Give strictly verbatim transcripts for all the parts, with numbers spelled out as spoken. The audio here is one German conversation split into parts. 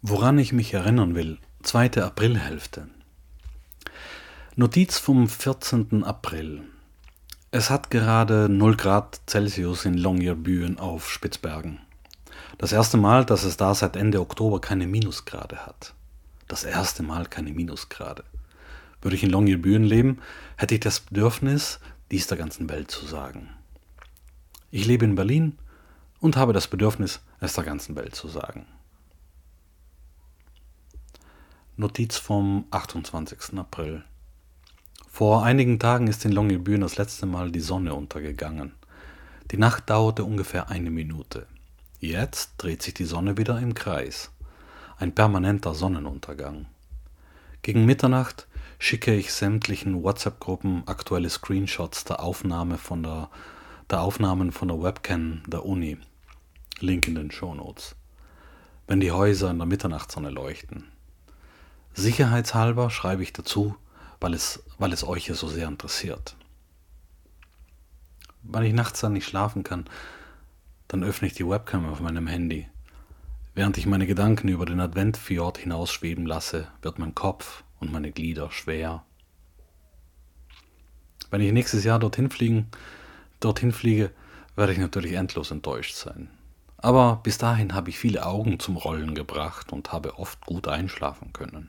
Woran ich mich erinnern will, zweite Aprilhälfte. Notiz vom vierzehnten April. Es hat gerade null Grad Celsius in Longyearbyen auf Spitzbergen. Das erste Mal, dass es da seit Ende Oktober keine Minusgrade hat. Das erste Mal keine Minusgrade. Würde ich in Longyearbyen leben, hätte ich das Bedürfnis, dies der ganzen Welt zu sagen. Ich lebe in Berlin und habe das Bedürfnis, es der ganzen Welt zu sagen. Notiz vom achtundzwanzigsten April. Vor einigen Tagen ist in Longyearbyen das letzte Mal die Sonne untergegangen. Die Nacht dauerte ungefähr eine Minute. Jetzt dreht sich die Sonne wieder im Kreis. Ein permanenter Sonnenuntergang. Gegen Mitternacht schicke ich sämtlichen WhatsApp-Gruppen aktuelle Screenshots der Aufnahme von der, der Aufnahmen von der Webcam der Uni. Link in den Shownotes. Wenn die Häuser in der Mitternachtssonne leuchten. Sicherheitshalber schreibe ich dazu, weil es, weil es euch ja so sehr interessiert. Weil ich nachts dann nicht schlafen kann, dann öffne ich die Webcam auf meinem Handy. Während ich meine Gedanken über den Adventfjord hinausschweben lasse, wird mein Kopf und meine Glieder schwer. Wenn ich nächstes Jahr dorthin fliegen, dorthin fliege, werde ich natürlich endlos enttäuscht sein. Aber bis dahin habe ich viele Augen zum Rollen gebracht und habe oft gut einschlafen können.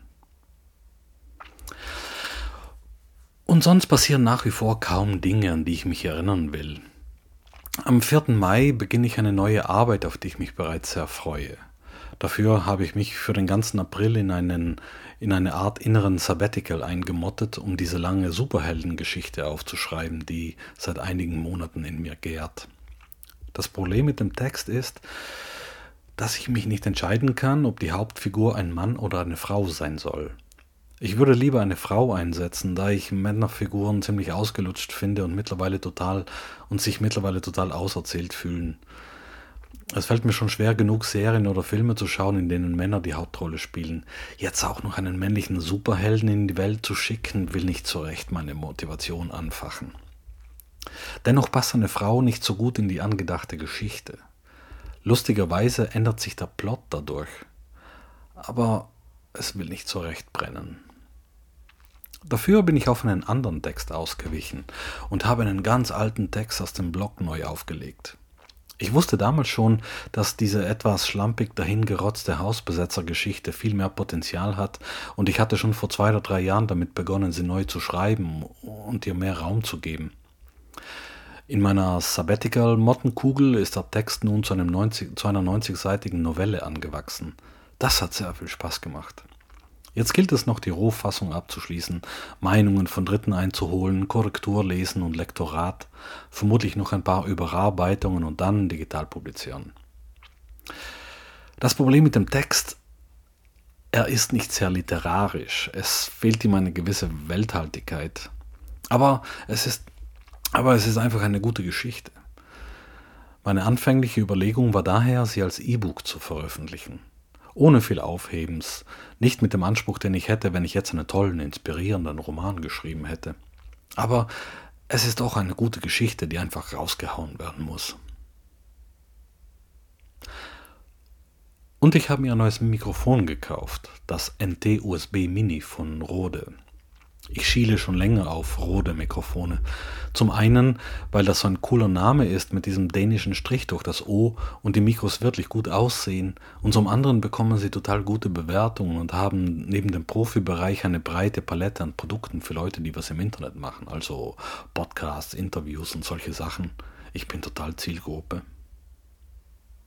Und sonst passieren nach wie vor kaum Dinge, an die ich mich erinnern will. Am vierten Mai beginne ich eine neue Arbeit, auf die ich mich bereits sehr freue. Dafür habe ich mich für den ganzen April in, einen, in eine Art inneren Sabbatical eingemottet, um diese lange Superheldengeschichte aufzuschreiben, die seit einigen Monaten in mir gärt. Das Problem mit dem Text ist, dass ich mich nicht entscheiden kann, ob die Hauptfigur ein Mann oder eine Frau sein soll. Ich würde lieber eine Frau einsetzen, da ich Männerfiguren ziemlich ausgelutscht finde und mittlerweile total und sich mittlerweile total auserzählt fühlen. Es fällt mir schon schwer genug, Serien oder Filme zu schauen, in denen Männer die Hauptrolle spielen. Jetzt auch noch einen männlichen Superhelden in die Welt zu schicken, will nicht so recht meine Motivation anfachen. Dennoch passt eine Frau nicht so gut in die angedachte Geschichte. Lustigerweise ändert sich der Plot dadurch. Aber es will nicht so recht brennen. Dafür bin ich auf einen anderen Text ausgewichen und habe einen ganz alten Text aus dem Blog neu aufgelegt. Ich wusste damals schon, dass diese etwas schlampig dahingerotzte Hausbesetzergeschichte viel mehr Potenzial hat und ich hatte schon vor zwei oder drei Jahren damit begonnen, sie neu zu schreiben und ihr mehr Raum zu geben. In meiner Sabbatical-Mottenkugel ist der Text nun zu, einem neunzig, zu einer neunzigseitigen Novelle angewachsen. Das hat sehr viel Spaß gemacht. Jetzt gilt es noch, die Rohfassung abzuschließen, Meinungen von Dritten einzuholen, Korrektur lesen und Lektorat, vermutlich noch ein paar Überarbeitungen und dann digital publizieren. Das Problem mit dem Text, er ist nicht sehr literarisch, es fehlt ihm eine gewisse Welthaltigkeit. Aber es ist, aber es ist einfach eine gute Geschichte. Meine anfängliche Überlegung war daher, sie als E-Book zu veröffentlichen. Ohne viel Aufhebens, nicht mit dem Anspruch, den ich hätte, wenn ich jetzt einen tollen, inspirierenden Roman geschrieben hätte. Aber es ist auch eine gute Geschichte, die einfach rausgehauen werden muss. Und ich habe mir ein neues Mikrofon gekauft, das N T U S B Mini von Rode. Ich schiele schon länger auf Rode-Mikrofone. Zum einen, weil das so ein cooler Name ist mit diesem dänischen Strich durch das O und die Mikros wirklich gut aussehen. Und zum anderen bekommen sie total gute Bewertungen und haben neben dem Profibereich eine breite Palette an Produkten für Leute, die was im Internet machen. Also Podcasts, Interviews und solche Sachen. Ich bin total Zielgruppe.